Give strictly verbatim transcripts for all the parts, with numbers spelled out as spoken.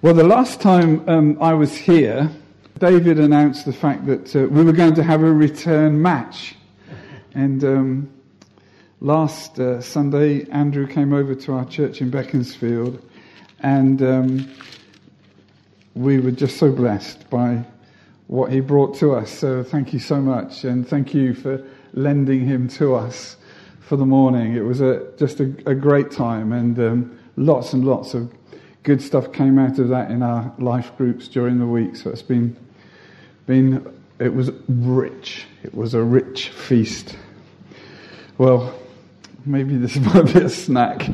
Well, the last time um, I was here, David announced the fact that uh, we were going to have a return match. And um, last uh, Sunday, Andrew came over to our church in Beaconsfield, and um, we were just so blessed by what he brought to us. So thank you so much, and thank you for lending him to us for the morning. It was a, just a, a great time, and um, lots and lots of good stuff came out of that in our life groups during the week. So it's been, been, it was rich. It was a rich feast. Well, maybe this might be a snack.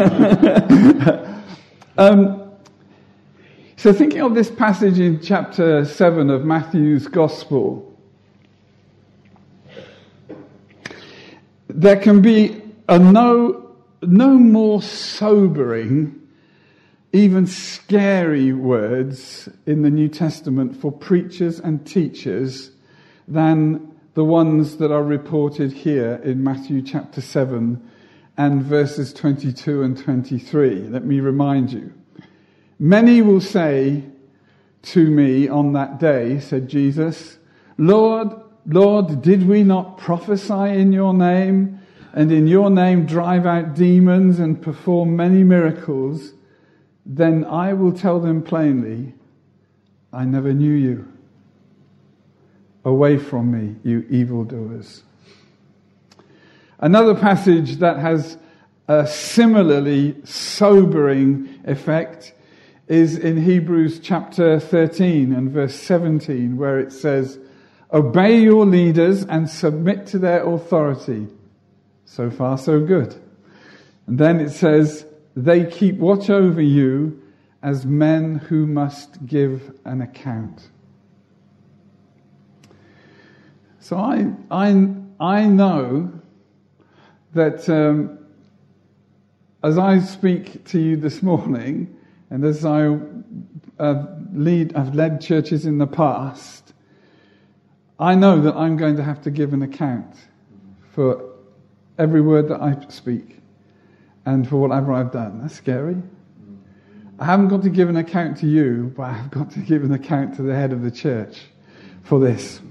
um, so thinking of this passage in chapter seven of Matthew's Gospel, there can be a no, no more sobering, even scary words in the New Testament for preachers and teachers than the ones that are reported here in Matthew chapter seven and verses twenty-two and twenty-three. Let me remind you. Many will say to me on that day, said Jesus, Lord, Lord, did we not prophesy in your name, and in your name drive out demons and perform many miracles? Then I will tell them plainly, I never knew you. Away from me, you evildoers. Another passage that has a similarly sobering effect is in Hebrews chapter thirteen and verse seventeen, where it says, obey your leaders and submit to their authority. So far, so good. And then it says, they keep watch over you as men who must give an account. So I I I know that um, as I speak to you this morning, and as I uh, lead, I've led churches in the past, I know that I'm going to have to give an account for every word that I speak. And for whatever I've done. That's scary. I haven't got to give an account to you, but I've got to give an account to the head of the church for this.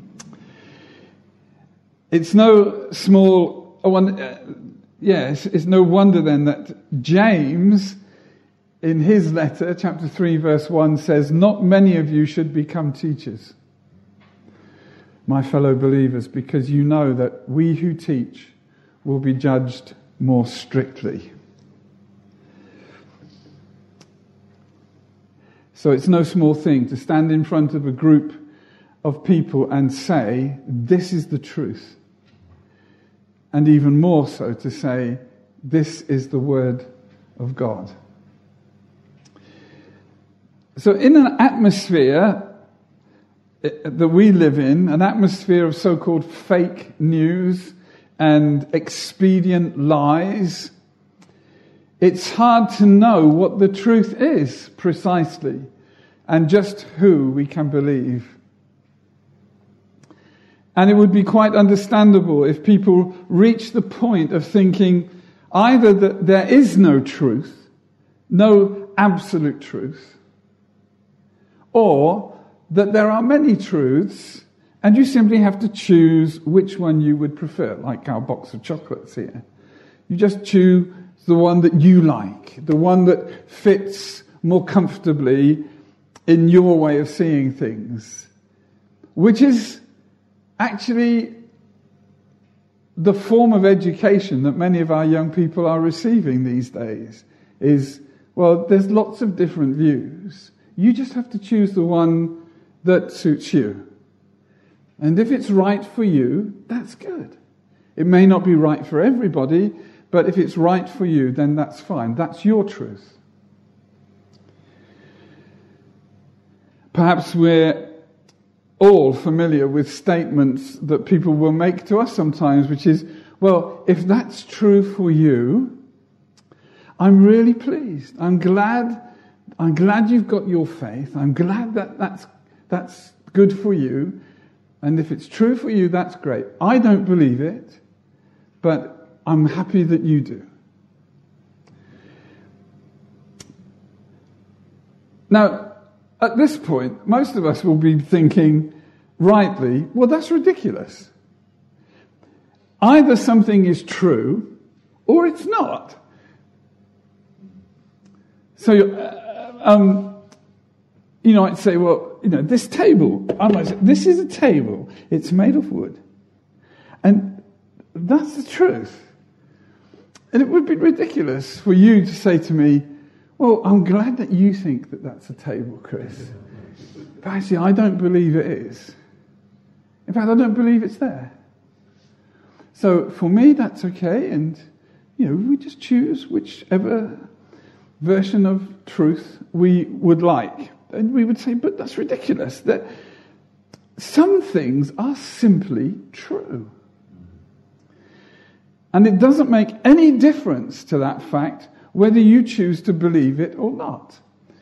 It's no small, oh, uh, yeah, it's, it's no wonder then that James, in his letter, chapter three, verse one, says, not many of you should become teachers, my fellow believers, because you know that we who teach will be judged more strictly. So it's no small thing to stand in front of a group of people and say, this is the truth. And even more so to say, this is the word of God. So in an atmosphere that we live in, an atmosphere of so-called fake news and expedient lies, it's hard to know what the truth is precisely and just who we can believe. And it would be quite understandable if people reach the point of thinking either that there is no truth, no absolute truth, or that there are many truths and you simply have to choose which one you would prefer, like our box of chocolates here. You just choose the one that you like, the one that fits more comfortably in your way of seeing things, which is actually the form of education that many of our young people are receiving these days. Is, well, there's lots of different views. You just have to choose the one that suits you. And if it's right for you, that's good. It may not be right for everybody, but if it's right for you, then that's fine. That's your truth. Perhaps we're all familiar with statements that people will make to us sometimes, which is, well, if that's true for you, I'm really pleased. I'm glad, I'm glad you've got your faith. I'm glad that that's, that's good for you. And if it's true for you, that's great. I don't believe it, but I'm happy that you do. Now, at this point, most of us will be thinking, rightly, well, that's ridiculous. Either something is true, or it's not. So, uh, um, you know, I'd say, well, you know, this table, I might say, this is a table. It's made of wood. And that's the truth. And it would be ridiculous for you to say to me, well, I'm glad that you think that that's a table, Chris. But actually, I don't believe it is. In fact, I don't believe it's there. So for me, that's okay. And, you know, we just choose whichever version of truth we would like. And we would say, but that's ridiculous. That some things are simply true. And it doesn't make any difference to that fact whether you choose to believe it or not.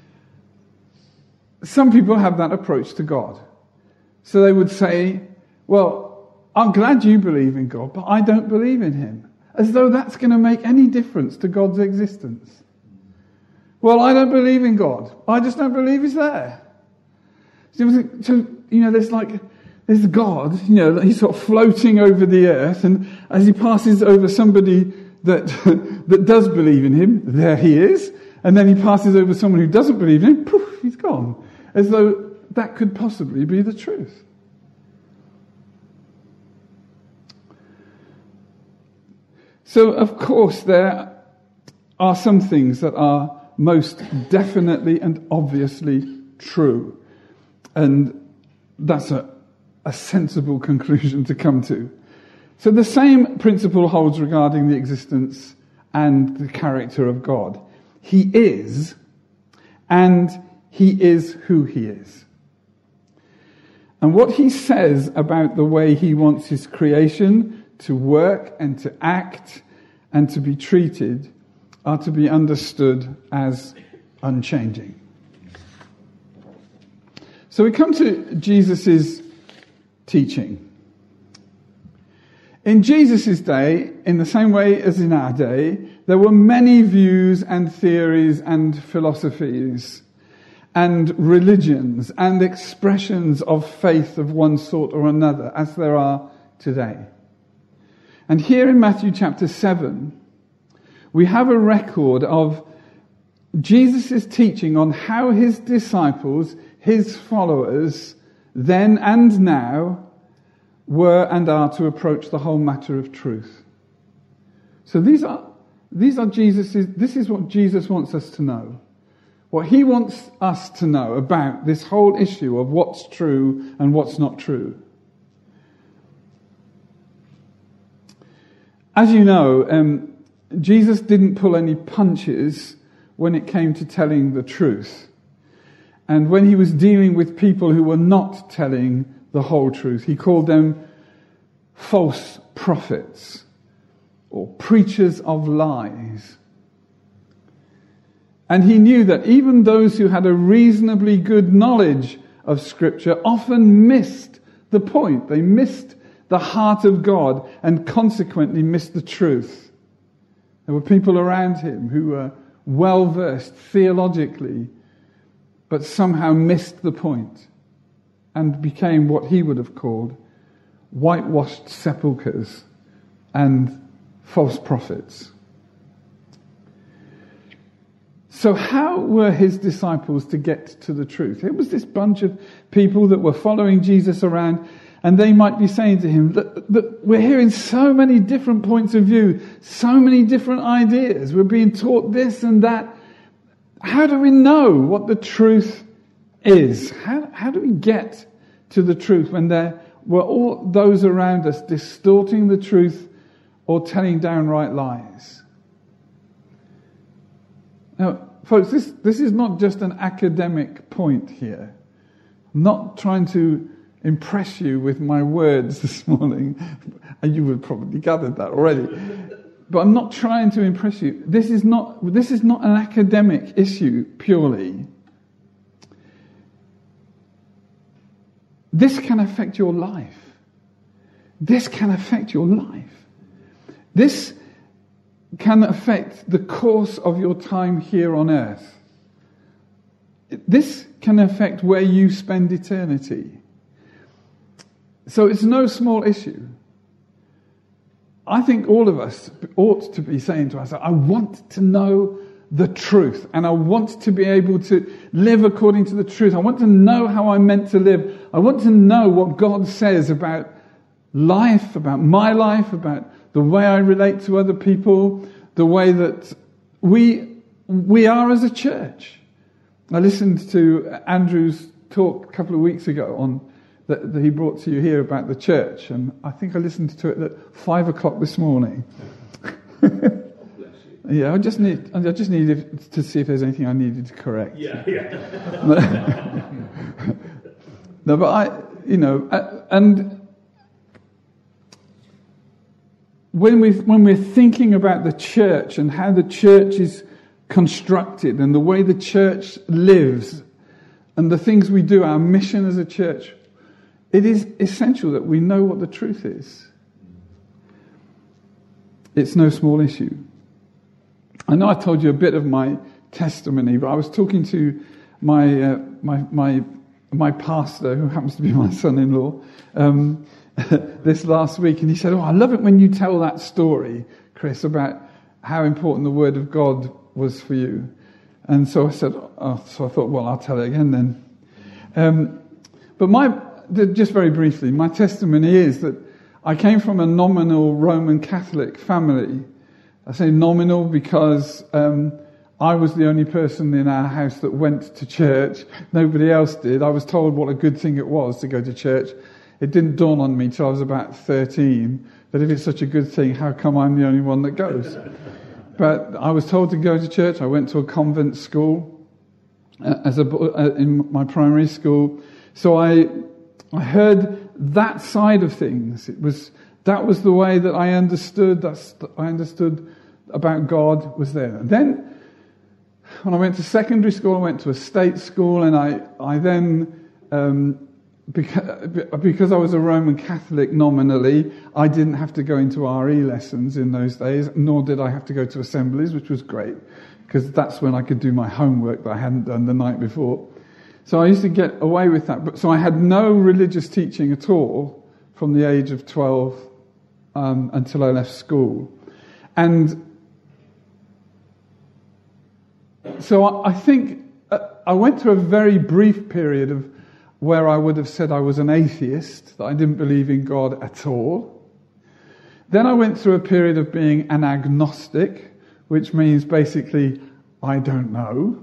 Some people have that approach to God. So they would say, well, I'm glad you believe in God, but I don't believe in him. As though that's going to make any difference to God's existence. Well, I don't believe in God. I just don't believe he's there. So, you know, there's like, there's God, you know, he's sort of floating over the earth, and as he passes over somebody that that does believe in him, there he is. And then he passes over someone who doesn't believe in him, poof, he's gone. As though that could possibly be the truth. So, of course, there are some things that are most definitely and obviously true. And that's a, a sensible conclusion to come to. So the same principle holds regarding the existence and the character of God. He is, and he is who he is. And what he says about the way he wants his creation to work and to act and to be treated are to be understood as unchanging. So we come to Jesus' teaching. In Jesus' day, in the same way as in our day, there were many views and theories and philosophies and religions and expressions of faith of one sort or another, as there are today. And here in Matthew chapter seven, we have a record of Jesus' teaching on how his disciples, his followers, then and now, were and are to approach the whole matter of truth. So these are these are Jesus's, this is what Jesus wants us to know. What he wants us to know about this whole issue of what's true and what's not true. As you know, um, Jesus didn't pull any punches when it came to telling the truth. And when he was dealing with people who were not telling the whole truth, he called them false prophets or preachers of lies. And he knew that even those who had a reasonably good knowledge of Scripture often missed the point. They missed the heart of God and consequently missed the truth. There were people around him who were well versed theologically, but somehow missed the point and became what he would have called whitewashed sepulchres and false prophets. So how were his disciples to get to the truth? It was this bunch of people that were following Jesus around, and they might be saying to him that, that we're hearing so many different points of view, so many different ideas. We're being taught this and that. How do we know what the truth is? How, how do we get to the truth when there were all those around us distorting the truth or telling downright lies? Now, folks, this, this is not just an academic point here. I'm not trying to impress you with my words this morning, and you would have probably gathered that already. But I'm not trying to impress you. This is not, this is not an academic issue purely. This can affect your life. This can affect your life. This can affect the course of your time here on earth. this can affect where you spend eternity. So it's no small issue. I think all of us ought to be saying to ourselves, I want to know the truth, and I want to be able to live according to the truth. I want to know how I'm meant to live. I want to know what God says about life, about my life, about the way I relate to other people, the way that we we are as a church. I listened to Andrew's talk a couple of weeks ago on that, that he brought to you here about the church, and I think I listened to it at five o'clock this morning. Yeah, I just need I just needed to see if there's anything I needed to correct. Yeah, yeah. No, but I, you know, and when we when we're thinking about the church and how the church is constructed and the way the church lives and the things we do, our mission as a church, it is essential that we know what the truth is. It's no small issue. I know I told you a bit of my testimony, but I was talking to my uh, my my my pastor, who happens to be my son-in-law, um, this last week, and he said, "Oh, I love it when you tell that story, Chris, about how important the Word of God was for you." And so I said, oh, so I thought, well, I'll tell it again then. Um, but my just very briefly, my testimony is that I came from a nominal Roman Catholic family. I say nominal because um, I was the only person in our house that went to church. Nobody else did. I was told what a good thing it was to go to church. It didn't dawn on me till I was about thirteen that if it's such a good thing, how come I'm the only one that goes? But I was told to go to church. I went to a convent school uh, as a uh, in my primary school. So I I heard that side of things. It was that was the way that I understood. That's I understood about God was there. And then when I went to secondary school, I went to a state school, and I I then um, because, because I was a Roman Catholic nominally, I didn't have to go into R E lessons in those days, nor did I have to go to assemblies, which was great, because that's when I could do my homework that I hadn't done the night before. So I used to get away with that. But so I had no religious teaching at all from the age of twelve um, until I left school. And so I, I think uh, I went through a very brief period of where I would have said I was an atheist, that I didn't believe in God at all. Then I went through a period of being an agnostic, which means basically, I don't know.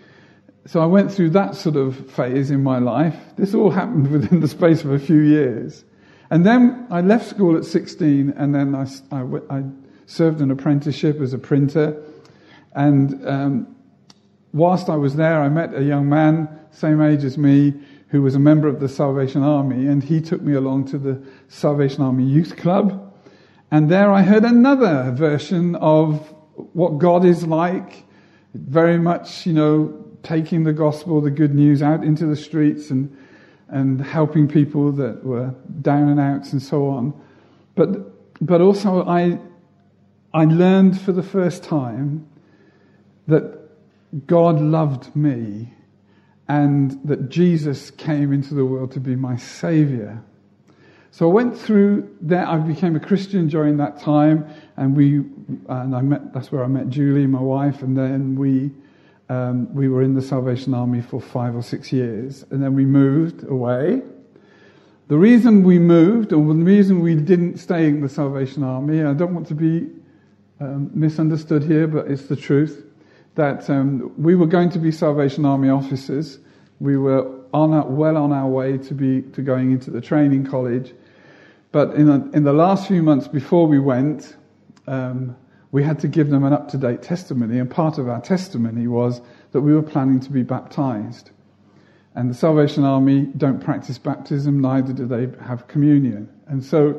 So I went through that sort of phase in my life. This all happened within the space of a few years. And then I left school at sixteen, and then I, I, I served an apprenticeship as a printer. And um, whilst I was there, I met a young man, same age as me, who was a member of the Salvation Army, and he took me along to the Salvation Army Youth Club. And there I heard another version of what God is like, very much, you know, taking the gospel, the good news out into the streets and and helping people that were down and outs and so on. But but also I I learned for the first time that God loved me, and that Jesus came into the world to be my saviour. So I went through that. I became a Christian during that time, and we and I met. That's where I met Julie, my wife, and then we um, we were in the Salvation Army for five or six years, and then we moved away. The reason we moved, or the reason we didn't stay in the Salvation Army, I don't want to be um, misunderstood here, but it's the truth. That um, we were going to be Salvation Army officers. We were on our, well on our way to be to going into the training college. But in, a, in the last few months before we went, um, we had to give them an up-to-date testimony. And part of our testimony was that we were planning to be baptized. And the Salvation Army don't practice baptism, neither do they have communion. And so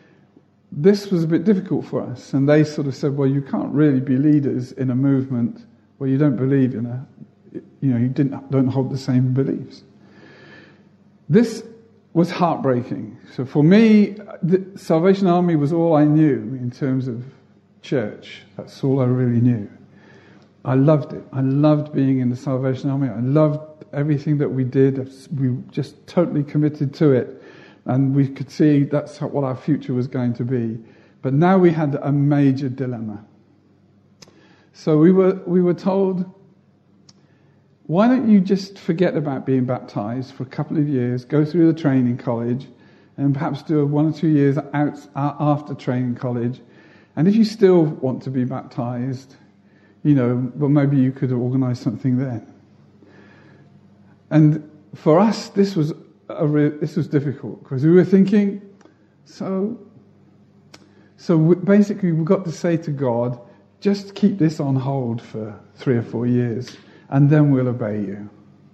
this was a bit difficult for us. And they sort of said, well, you can't really be leaders in a movement where you don't believe in a, you know, you didn't don't hold the same beliefs. This was heartbreaking. So for me, the Salvation Army was all I knew in terms of church. That's all I really knew. I loved it. I loved being in the Salvation Army. I loved everything that we did. We were just totally committed to it. And we could see that's what our future was going to be. But now we had a major dilemma. So we were we were told, why don't you just forget about being baptized for a couple of years, go through the training college, and perhaps do one or two years out after training college. And if you still want to be baptized, you know, well, maybe you could organize something then. And for us, this was a re- this was difficult because we were thinking, so, so we, basically we've got to say to God, just keep this on hold for three or four years, and then we'll obey you.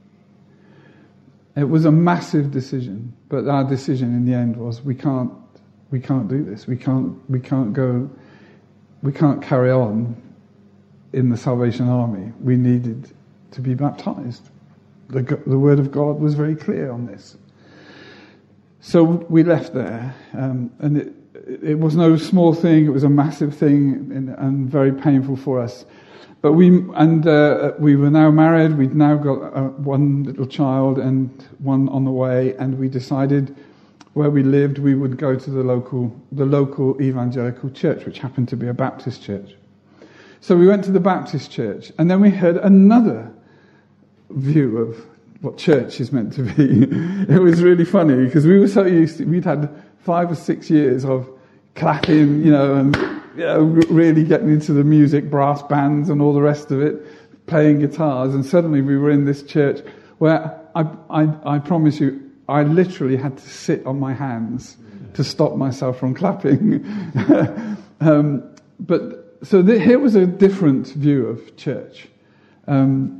It was a massive decision, but our decision in the end was we can't we can't do this. We can't we can't go. We can't carry on in the Salvation Army. We needed to be baptized. The, the Word of God was very clear on this. So we left there, um, and it, it was no small thing. It was a massive thing, and, and very painful for us. But we and uh, we were now married. We'd now got uh, one little child and one on the way, and we decided where we lived we would go to the local the local evangelical church, which happened to be a Baptist church. So we went to the Baptist church, and then we heard another view of what church is meant to be. It was really funny because we were so used to, we'd had five or six years of clapping, you know, and you know, really getting into the music, brass bands and all the rest of it, playing guitars, and suddenly we were in this church where I, I, I promise you, I literally had to sit on my hands to stop myself from clapping. um, but so the, here was a different view of church. Um,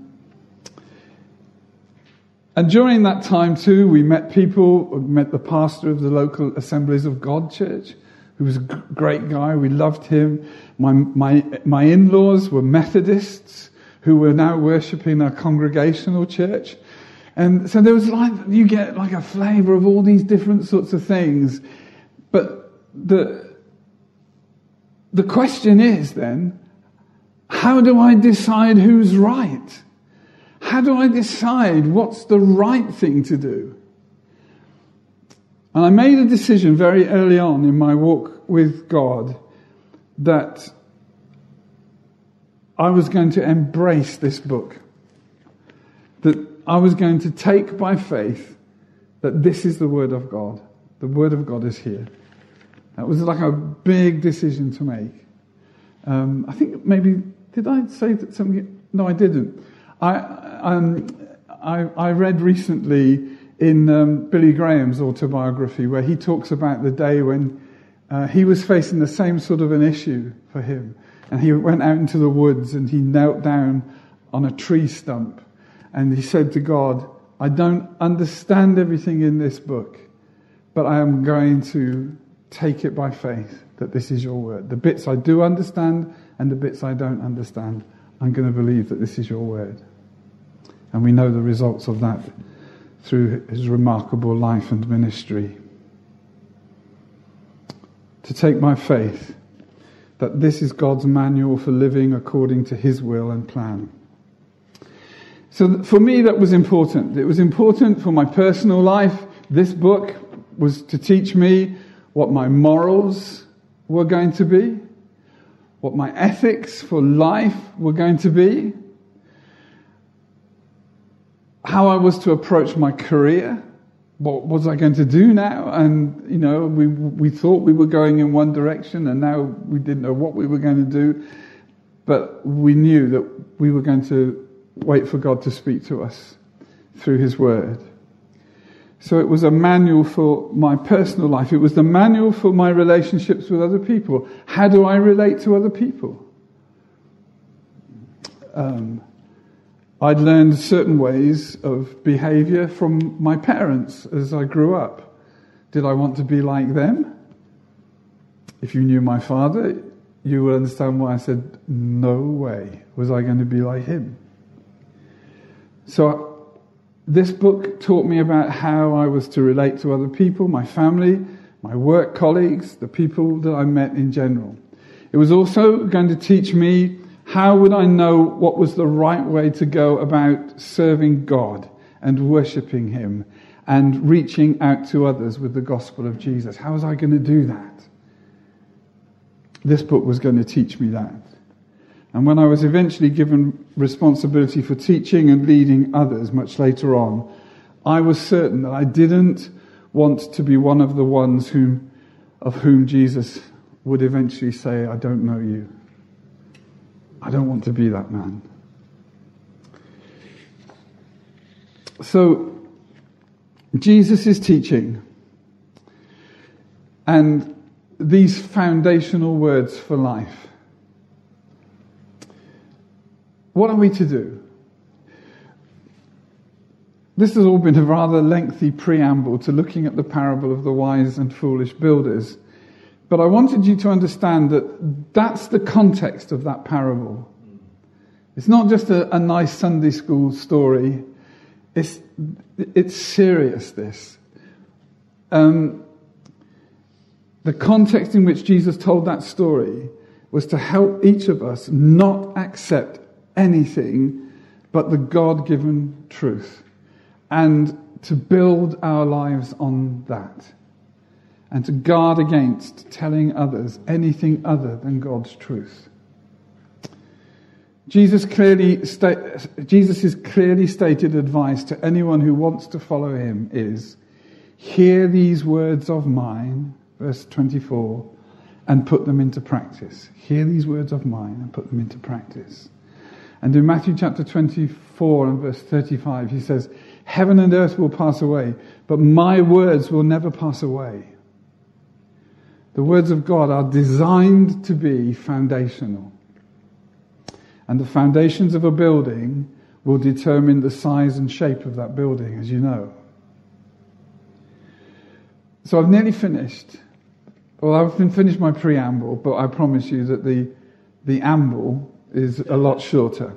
And during that time too, we met people, we met the pastor of the local Assemblies of God church, who was a great guy. We loved him. My my my in-laws were Methodists who were now worshipping a congregational church. And so there was like, you get like a flavour of all these different sorts of things. But the the question is then, how do I decide who's right? How do I decide what's the right thing to do? And I made a decision very early on in my walk with God that I was going to embrace this book. That I was going to take by faith that this is the Word of God. The Word of God is here. That was like a big decision to make. Um, I think maybe, did I say that something? No, I didn't. I, um, I I read recently in um, Billy Graham's autobiography where he talks about the day when uh, he was facing the same sort of an issue for him, and he went out into the woods and he knelt down on a tree stump and he said to God, I don't understand everything in this book, but I am going to take it by faith that this is your word. The bits I do understand and the bits I don't understand, I'm going to believe that this is your word. And we know the results of that through his remarkable life and ministry. To take my faith that this is God's manual for living according to his will and plan. So for me that was important. It was important for my personal life. This book was to teach me what my morals were going to be, what my ethics for life were going to be, how I was to approach my career, what was I going to do now? And, you know, we we thought we were going in one direction and now we didn't know what we were going to do. But we knew that we were going to wait for God to speak to us through his word. So it was a manual for my personal life. It was the manual for my relationships with other people. How do I relate to other people? Um... I'd learned certain ways of behaviour from my parents as I grew up. Did I want to be like them? If you knew my father, you would understand why I said, no way was I going to be like him. So this book taught me about how I was to relate to other people, my family, my work colleagues, the people that I met in general. It was also going to teach me How would I know what was the right way to go about serving God and worshipping him and reaching out to others with the gospel of Jesus? How was I going to do that? This book was going to teach me that. And when I was eventually given responsibility for teaching and leading others much later on, I was certain that I didn't want to be one of the ones whom, of whom Jesus would eventually say, I don't know you. I don't want to be that man. So, Jesus is teaching, and these foundational words for life. What are we to do? This has all been a rather lengthy preamble to looking at the parable of the wise and foolish builders. But I wanted you to understand that that's the context of that parable. It's not just a, a nice Sunday school story. It's, it's serious, this. Um, the context in which Jesus told that story was to help each of us not accept anything but the God-given truth, and to build our lives on that, and to guard against telling others anything other than God's truth. Jesus clearly sta- Jesus' clearly stated advice to anyone who wants to follow him is, hear these words of mine, verse twenty-four, and put them into practice. Hear these words of mine and put them into practice. And in Matthew chapter twenty-four and verse thirty-five, he says, heaven and earth will pass away, but my words will never pass away. The words of God are designed to be foundational. And the foundations of a building will determine the size and shape of that building, as you know. So I've nearly finished. Well, I've been finished my preamble, but I promise you that the, the amble is a lot shorter.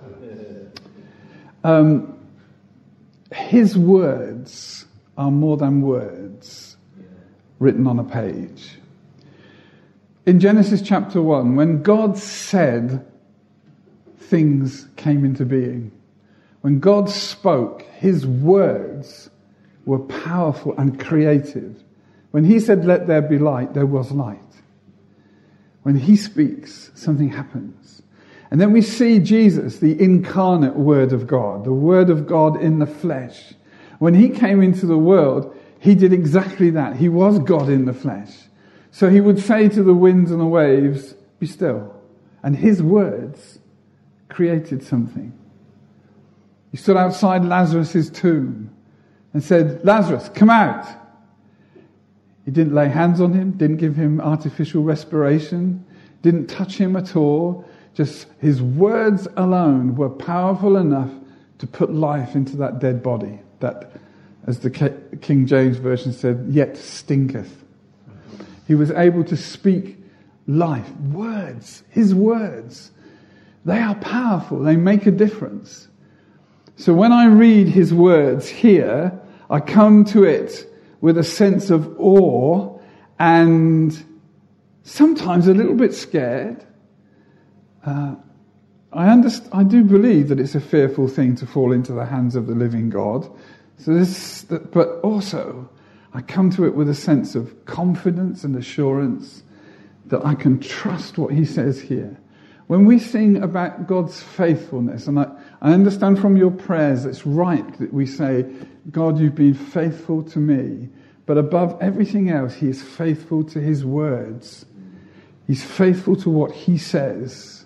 Um, his words are more than words written on a page. In Genesis chapter one, when God said, things came into being. When God spoke, his words were powerful and creative. When he said, let there be light, there was light. When he speaks, something happens. And then we see Jesus, the incarnate Word of God, the Word of God in the flesh. When he came into the world, he did exactly that. He was God in the flesh. So he would say to the winds and the waves, be still. And his words created something. He stood outside Lazarus' tomb and said, Lazarus, come out. He didn't lay hands on him, didn't give him artificial respiration, didn't touch him at all. Just his words alone were powerful enough to put life into that dead body. That, as the King James Version said, yet stinketh. He was able to speak life. Words, his words. They are powerful. They make a difference. So when I read his words here, I come to it with a sense of awe and sometimes a little bit scared. Uh, I understand, I do believe that it's a fearful thing to fall into the hands of the living God. So this, but also I come to it with a sense of confidence and assurance that I can trust what he says here. When we sing about God's faithfulness, and I, I understand from your prayers it's right that we say, God, you've been faithful to me. But above everything else, he is faithful to his words. He's faithful to what he says.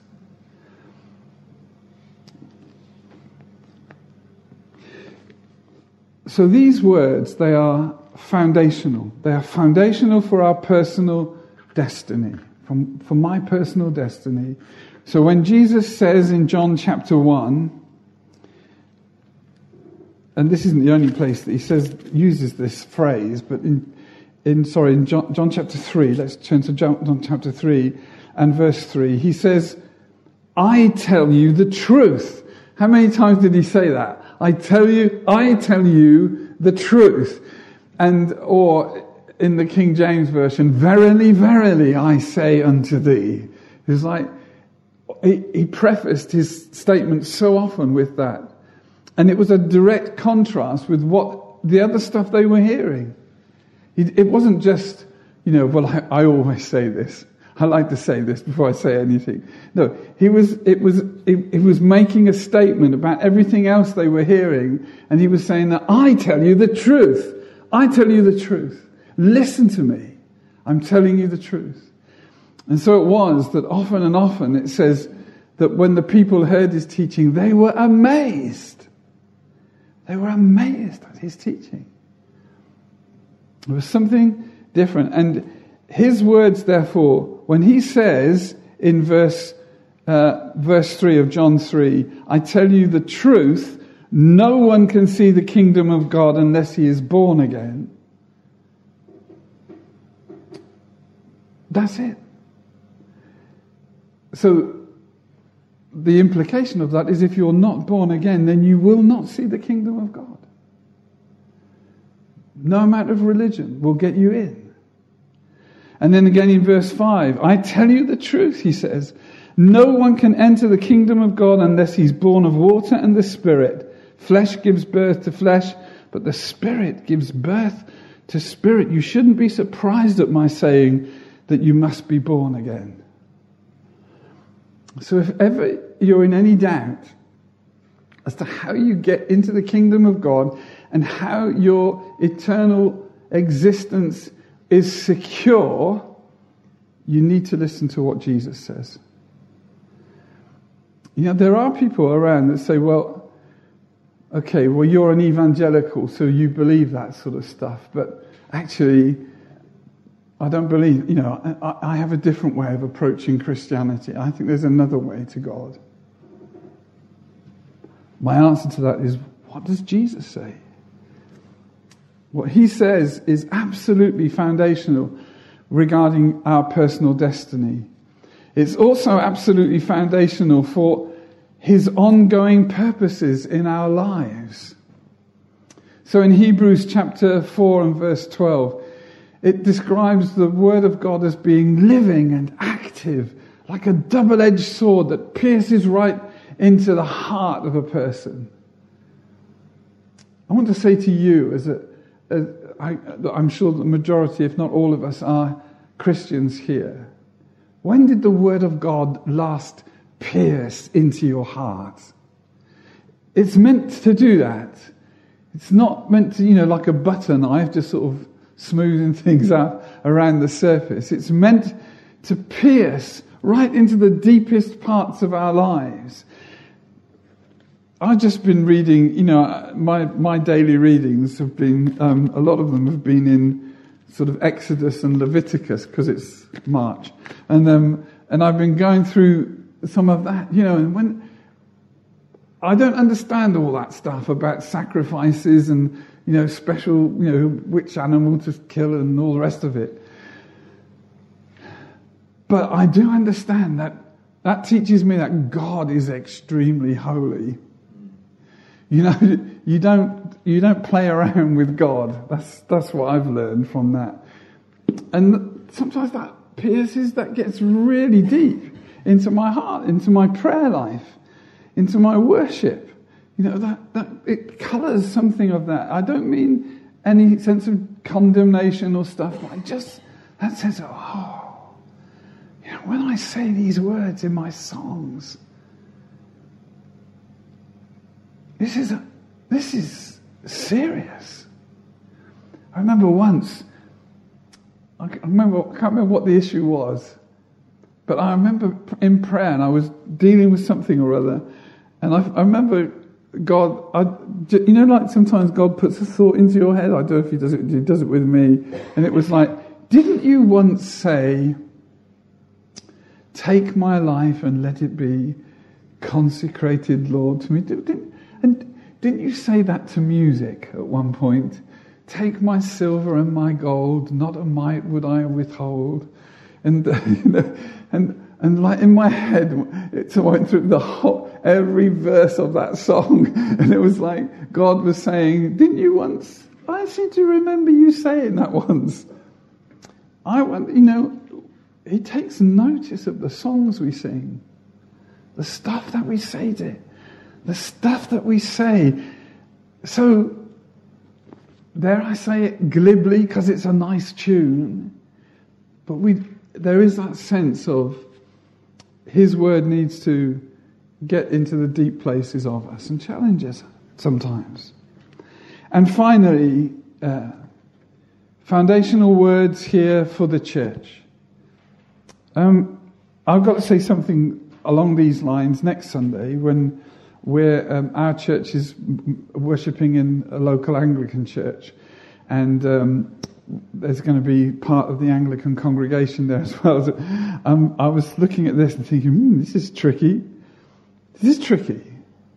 So these words, they are foundational. They are foundational for our personal destiny, from, for my personal destiny. So when Jesus says in John chapter one, and this isn't the only place that he says uses this phrase, but in, in sorry, in John, John chapter three, let's turn to John, John chapter three and verse three, he says, I tell you the truth. How many times did he say that? I tell you, I tell you the truth. And, or in the King James Version, verily, verily, I say unto thee. It's like, he, he prefaced his statement so often with that. And it was a direct contrast with what the other stuff they were hearing. It, it wasn't just, you know, well, I, I always say this. I like to say this before I say anything. No, he was, it was, he, he was making a statement about everything else they were hearing. And he was saying that I tell you the truth. I tell you the truth. Listen to me. I'm telling you the truth. And so it was that often and often it says that when the people heard his teaching, they were amazed. They were amazed at his teaching. There was something different. And his words, therefore, when he says in verse uh, verse three of John three, I tell you the truth, no one can see the kingdom of God unless he is born again. That's it. So the implication of that is if you're not born again, then you will not see the kingdom of God. No amount of religion will get you in. And then again in verse five, I tell you the truth, he says, no one can enter the kingdom of God unless he's born of water and the Spirit. Flesh gives birth to flesh, but the Spirit gives birth to spirit. You shouldn't be surprised at my saying that you must be born again. So if ever you're in any doubt as to how you get into the kingdom of God and how your eternal existence is secure, you need to listen to what Jesus says. You know, there are people around that say, well, okay, well, you're an evangelical, so you believe that sort of stuff. But actually, I don't believe, you know, I, I have a different way of approaching Christianity. I think there's another way to God. My answer to that is, what does Jesus say? What he says is absolutely foundational regarding our personal destiny. It's also absolutely foundational for his ongoing purposes in our lives. So in Hebrews chapter four and verse twelve, it describes the word of God as being living and active, like a double-edged sword that pierces right into the heart of a person. I want to say to you, as a Uh, I, I'm sure the majority, if not all of us, are Christians here. When did the Word of God last pierce into your heart? It's meant to do that. It's not meant to, you know, like a butter knife, just sort of smoothing things out around the surface. It's meant to pierce right into the deepest parts of our lives. I've just been reading, you know, my, my daily readings have been, um, a lot of them have been in sort of Exodus and Leviticus because it's March. And um, and I've been going through some of that, you know, and when I don't understand all that stuff about sacrifices and, you know, special, you know, which animal to kill and all the rest of it. But I do understand that that teaches me that God is extremely holy. You know, you don't you don't play around with God. That's that's what I've learned from that. And sometimes that pierces, that gets really deep into my heart, into my prayer life, into my worship. You know, that, that it colours something of that. I don't mean any sense of condemnation or stuff, but I just that sense of, oh, you know, when I say these words in my songs, This is a, this is serious. I remember once, I remember, I can't remember what the issue was, but I remember in prayer, and I was dealing with something or other, and I, I remember God, I, you know, like sometimes God puts a thought into your head. I don't know if He does it. He does it with me, and it was like, didn't you once say, "Take my life and let it be consecrated, Lord, to me"? Didn't, And didn't you say that to music at one point? Take my silver and my gold, not a mite would I withhold. And you know, and and like in my head, it went through the whole every verse of that song, and it was like God was saying, "Didn't you once? I seem to remember you saying that once." I want, you know, He takes notice of the songs we sing. The stuff that we say to it. The stuff that we say. So, dare I say it glibly because it's a nice tune, but we there is that sense of His word needs to get into the deep places of us and challenge us sometimes. And finally, uh, foundational words here for the church. Um, I've got to say something along these lines next Sunday when we're, um, our church is worshipping in a local Anglican church, and um, there's going to be part of the Anglican congregation there as well. So, um, I was looking at this and thinking, hmm, this is tricky. This is tricky.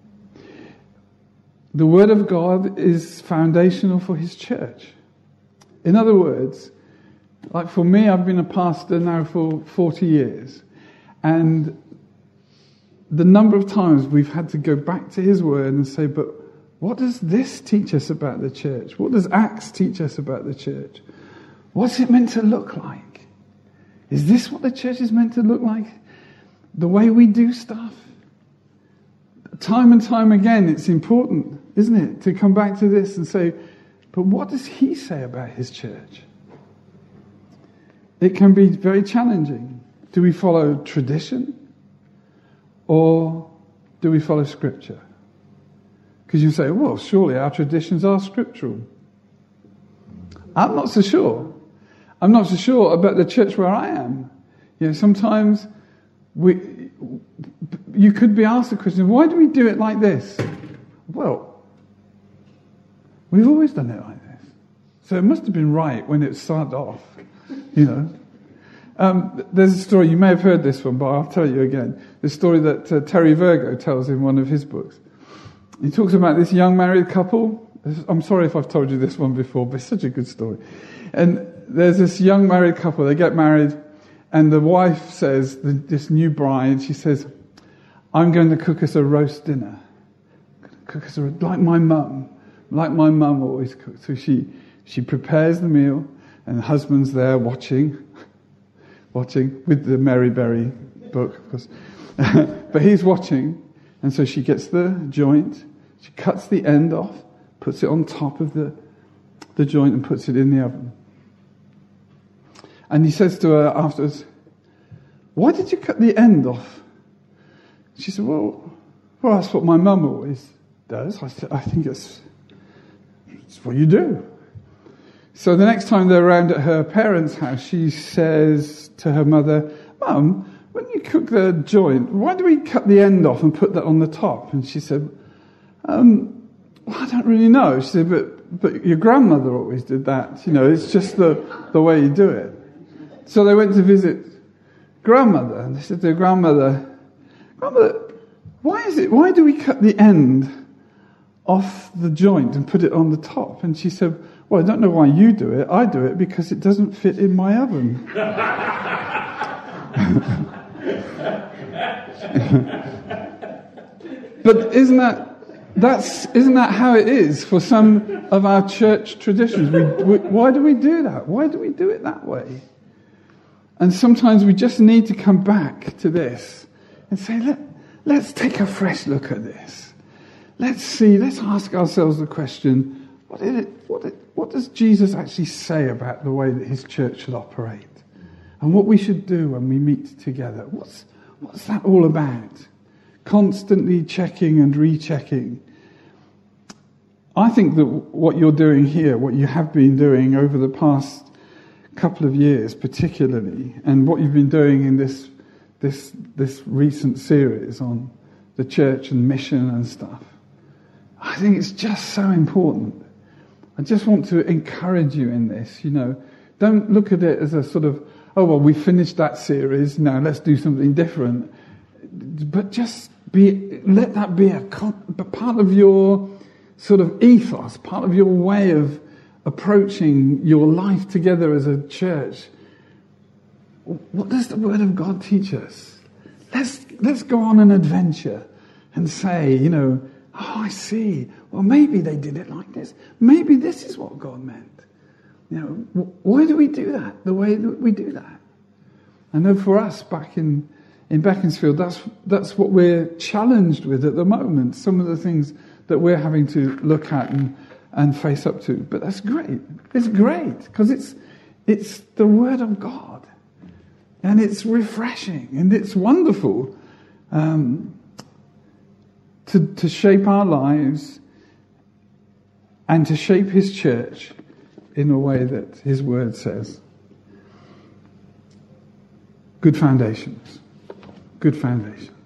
The Word of God is foundational for His church. In other words, like for me, I've been a pastor now for forty years, and the number of times we've had to go back to His Word and say, but what does this teach us about the church? What does Acts teach us about the church? What's it meant to look like? Is this what the church is meant to look like? The way we do stuff? Time and time again, it's important, isn't it, to come back to this and say, but what does He say about His church? It can be very challenging. Do we follow tradition? Or do we follow Scripture? Because you say, well, surely our traditions are scriptural. I'm not so sure. I'm not so sure about the church where I am. You know, sometimes we, you could be asked the question, why do we do it like this? Well, we've always done it like this. So it must have been right when it started off, you know. Um, there's a story, you may have heard this one, but I'll tell you again. The story that uh, Terry Virgo tells in one of his books. He talks about this young married couple. I'm sorry if I've told you this one before, but it's such a good story. And there's this young married couple, they get married, and the wife says, the, this new bride, she says, I'm going to cook us a roast dinner. Cook us a, like my mum, like my mum always cooked. So she, she prepares the meal, and the husband's there watching, watching with the Mary Berry book, of course. But he's watching, and so she gets the joint, she cuts the end off, puts it on top of the, the joint and puts it in the oven. And he says to her afterwards, why did you cut the end off? She said, well, well that's what my mum always does. I, th- I think it's, it's what you do. So the next time they're around at her parents' house, she says to her mother, Mum, when you cook the joint, why do we cut the end off and put that on the top? And she said, um, well, I don't really know. She said, but but your grandmother always did that. You know, it's just the, the way you do it. So they went to visit grandmother, and they said to their grandmother, Grandmother, why is it, why do we cut the end off the joint and put it on the top? And she said, well, I don't know why you do it. I do it because it doesn't fit in my oven. But isn't that that's isn't that how it is for some of our church traditions? We, we, why do we do that? Why do we do it that way? And sometimes we just need to come back to this and say, Let, let's take a fresh look at this. Let's see. Let's ask ourselves the question: What is it? What it, what does Jesus actually say about the way that His church should operate, and what we should do when we meet together? What's what's that all about? Constantly checking and rechecking. I think that what you're doing here, what you have been doing over the past couple of years particularly, and what you've been doing in this this this recent series on the church and mission and stuff, I think it's just so important. I just want to encourage you in this, you know. Don't look at it as a sort of, oh, well, we finished that series, now let's do something different. But just be, let that be a part of your sort of ethos, part of your way of approaching your life together as a church. What does the Word of God teach us? Let's let's go on an adventure and say, you know, oh, I see. Well, maybe they did it like this. Maybe this is what God meant. You know, why do we do that the way that we do that? I know for us back in in Beaconsfield, that's that's what we're challenged with at the moment. Some of the things that we're having to look at and, and face up to. But that's great. It's great because it's it's the Word of God, and it's refreshing and it's wonderful um, to to shape our lives and to shape His church in a way that His Word says. Good foundations. Good foundations.